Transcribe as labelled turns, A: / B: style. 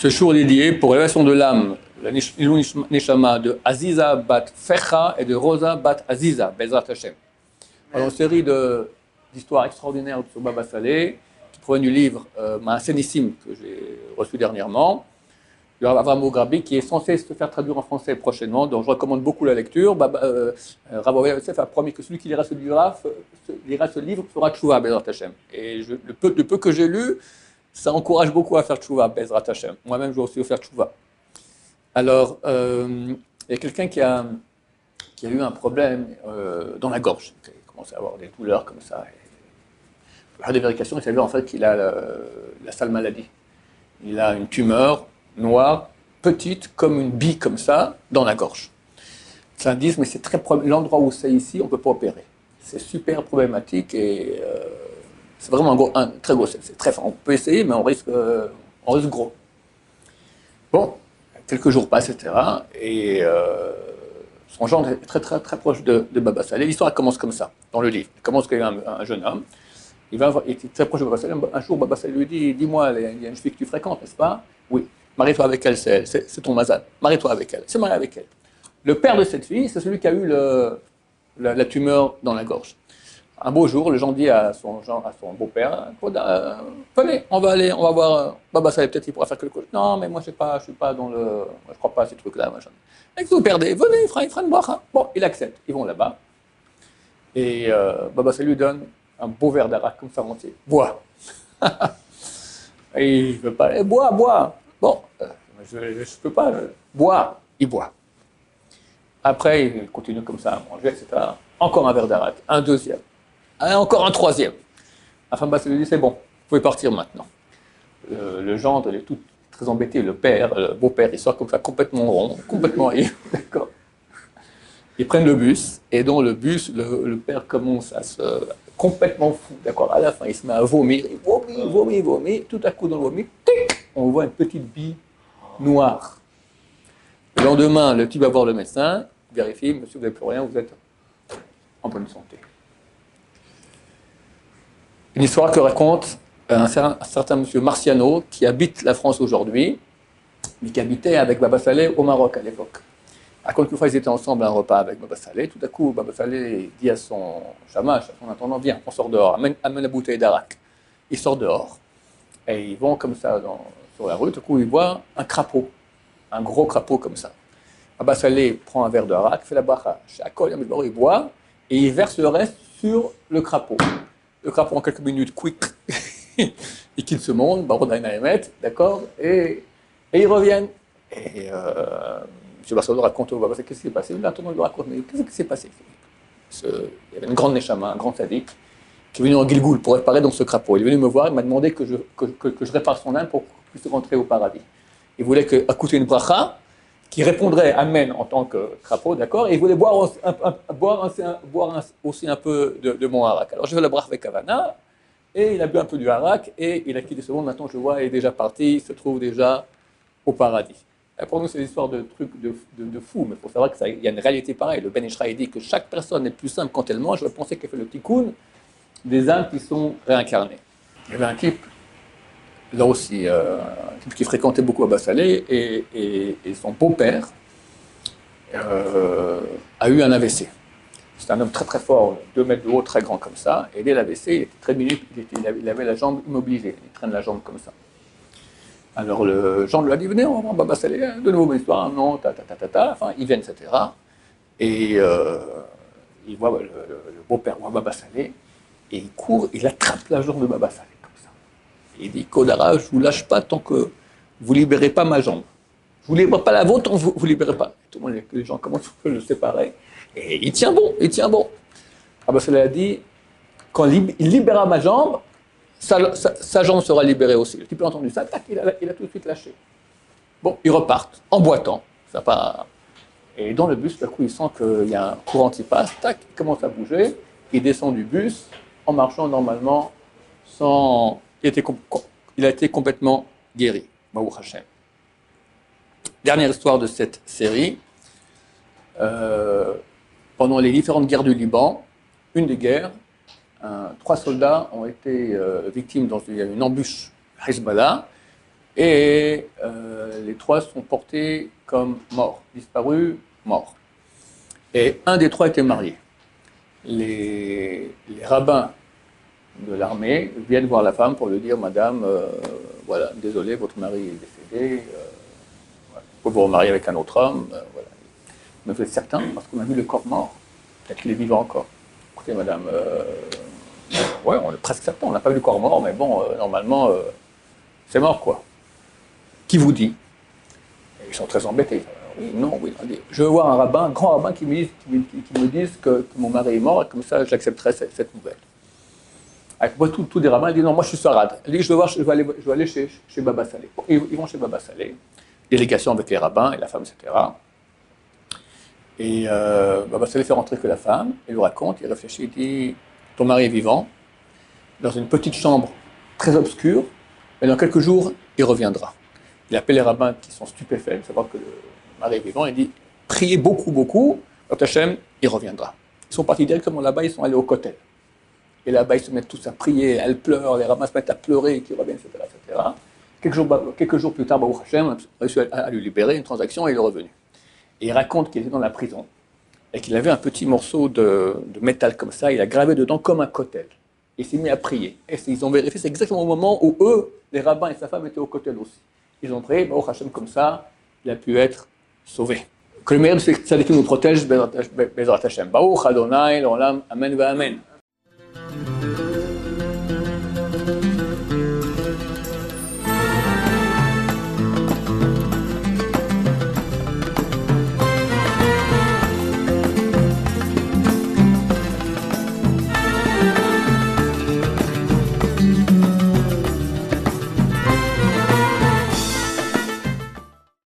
A: Ce jour est dédié pour l'élévation de l'âme, la Neshama de Aziza Bat Fecha et de Rosa Bat Aziza, Bezrat Hashem. Alors, une série d'histoires extraordinaires sur Baba Saleh, qui provient du livre Maasenissim que j'ai reçu dernièrement, de Avraham Mograbi, qui est censé se faire traduire en français prochainement, donc je recommande beaucoup la lecture. Rav Ovadia Yosef a promis que celui qui lira ce livre fera tchouva, Bezrat Hashem. Et le peu que j'ai lu, ça encourage beaucoup à faire tchouva, Bezrat Hashem. Moi-même, je vais aussi faire tchouva. Alors, il y a quelqu'un qui a eu un problème dans la gorge. Il commence à avoir des douleurs comme ça. Pour faire des vérifications, il s'avère en fait qu'il a la sale maladie. Il a une tumeur noire, petite, comme une bille comme ça, dans la gorge. Ça dit, mais c'est très l'endroit où c'est ici, on ne peut pas opérer. C'est super problématique et c'est vraiment un très gros. C'est très fort. On peut essayer, mais on risque gros. Bon, quelques jours passent, etc. Et son gendre est très, très, très proche de Baba Saleh. L'histoire commence comme ça, dans le livre. Il commence qu'il y a un jeune homme. Il est très proche de Baba Saleh. Un jour, Baba Saleh lui dit, dis-moi, il y a une fille que tu fréquentes, n'est-ce pas? Oui. Marie-toi avec elle, c'est ton mazal. Marie-toi avec elle. C'est marié avec elle. Le père de cette fille, c'est celui qui a eu la tumeur dans la gorge. Un beau jour, le gens dit à son beau-père, venez, on va voir Baba Saleh, peut-être il pourra faire quelque chose. Non, mais moi je suis pas dans je crois pas à ces trucs-là, machin. Et que vous perdez, venez, il fera une bracha. Bon, il accepte. Ils vont là-bas. Et Baba Saleh lui donne un beau verre d'arak comme ça entier. Bois. Et il veut pas. Bois. Bon, je peux pas. Bois. Il boit. Après, il continue comme ça à manger, etc. Encore un verre d'arak. Un deuxième. Encore un troisième. Enfin, Baba Saleh lui dit, c'est bon, vous pouvez partir maintenant. Le gendre, il est tout très embêté. Le beau-père, il sort comme ça, complètement rond, complètement ivre. D'accord. Ils prennent le bus, et dans le bus, le père commence à se complètement fou, d'accord. À la fin, il se met à vomir, il vomit. Tout à coup, dans le vomi, on voit une petite bille noire. Le lendemain, le type va voir le médecin, vérifie, monsieur, vous n'avez plus rien, vous êtes en bonne santé. Une histoire que raconte un certain monsieur Marciano, qui habite la France aujourd'hui, mais qui habitait avec Baba Saleh au Maroc à l'époque. Raconte qu'une fois, ils étaient ensemble à un repas avec Baba Saleh. Tout à coup, Baba Saleh dit à son shamash, à son intendant, viens, on sort dehors, amène la bouteille d'arak. Il sort dehors. Et ils vont comme ça sur la rue. Tout à coup, ils voient un crapaud, un gros crapaud comme ça. Baba Saleh prend un verre d'arak, fait la bracha. Il boit et il verse le reste sur le crapaud. Le crapaud, en quelques minutes, quick, il quitte ce monde, Baruch Daïnaïmet, d'accord, et ils reviennent. Et M. Bassado raconte au Baba Saleh, qu'est-ce qui s'est passé? L'intendant lui raconte, mais qu'est-ce qui s'est passé? Il y avait une grande neshama, un grand sadique, qui est venu en Gilgoul pour réparer dans ce crapaud. Il est venu me voir, il m'a demandé que je répare son âme pour qu'il puisse rentrer au paradis. Il voulait écouter une bracha qui répondrait Amen en tant que crapaud, d'accord, et il voulait boire aussi un peu de mon harak. Alors je fais la bracha avec Havana, et il a bu un peu du harak, et il a quitté ce monde. Maintenant, je vois, il est déjà parti, il se trouve déjà au paradis. Et pour nous, c'est l'histoire de trucs de fou, mais il faut savoir qu'il y a une réalité pareille. Le Ben Ishraï dit que chaque personne est plus simple quand elle mange. Je pensais qu'elle fait le tikkun des âmes qui sont réincarnées. Il y avait un type, là aussi, un type qui fréquentait beaucoup Baba Saleh, et son beau-père a eu un AVC. C'était un homme très très fort, 2 mètres de haut, très grand comme ça, et dès l'AVC, il était très minute, il avait la jambe immobilisée, il traîne la jambe comme ça. Alors le Jean lui a dit, venez, on va voir Baba Saleh, de nouveau, histoire, non, enfin, ils viennent, etc. Et il voit le beau-père voit Baba Saleh, et il court, il attrape la jambe de Baba Saleh, comme ça. Et il dit, Kodara, je ne vous lâche pas tant que vous ne libérez pas ma jambe. Je ne vous libère pas la vôtre tant que vous ne libérez pas. Et tout le monde, les gens commencent à le séparer. Et il tient bon. Baba Saleh a dit, quand il libéra ma jambe, sa jambe sera libérée aussi. Le type a entendu ça, tac, il a tout de suite lâché. Bon, ils repartent, en boitant. Ça part. Et dans le bus, d'un coup, il sent qu'il y a un courant qui passe, tac, il commence à bouger, il descend du bus, en marchant normalement, il a été complètement guéri. Baruch Hashem. Dernière histoire de cette série. Pendant les différentes guerres du Liban, une des guerres, 3 soldats ont été victimes d'une embûche Hezbollah. Et les 3 sont portés comme morts, disparus, morts. Et un des 3 était marié. Les rabbins de l'armée viennent voir la femme pour lui dire, Madame, voilà, désolé, votre mari est décédé, voilà, vous pouvez vous remarier avec un autre homme, voilà. Mais vous êtes certain, parce qu'on a vu le corps mort, peut-être qu'il est vivant encore. Écoutez, Madame, ouais, on est presque certain, on n'a pas vu le corps mort, mais bon, normalement, c'est mort, quoi. Qui vous dit? Et ils sont très embêtés. Oui, non, oui. Je veux voir un rabbin, un grand rabbin qui me dise que mon mari est mort, et comme ça, j'accepterai cette nouvelle. Avec moi, tous les rabbins, ils disent non, moi je suis sarade. Il dit je veux aller chez Baba Salé. Bon, ils vont chez Baba Salé, délégation avec les rabbins et la femme, etc. Et Baba Salé fait rentrer que la femme, il lui raconte, il réfléchit, il dit ton mari est vivant, dans une petite chambre très obscure, mais dans quelques jours, il reviendra. Il appelle les rabbins qui sont stupéfaits de savoir que le mari est vivant, il dit priez beaucoup, beaucoup, quand Hachem, il reviendra. Ils sont partis directement là-bas, ils sont allés au Kotel. Et là-bas, ils se mettent tous à prier, elles pleurent, les rabbins se mettent à pleurer, qui reviennent, etc., etc. Quelques jours plus tard, Baruch Hashem a réussi à lui libérer une transaction et il est revenu. Et il raconte qu'il était dans la prison et qu'il avait un petit morceau de métal comme ça, il a gravé dedans comme un kotel. Et il s'est mis à prier. Et ils ont vérifié, c'est exactement au moment où eux, les rabbins et sa femme, étaient au kotel aussi. Ils ont prié, Baruch Hashem comme ça, il a pu être sauvé. Que le meilleur de ces tzadikim nous protège, Bezrat Hashem. Baruch Adonai, l'olam, amen va amen.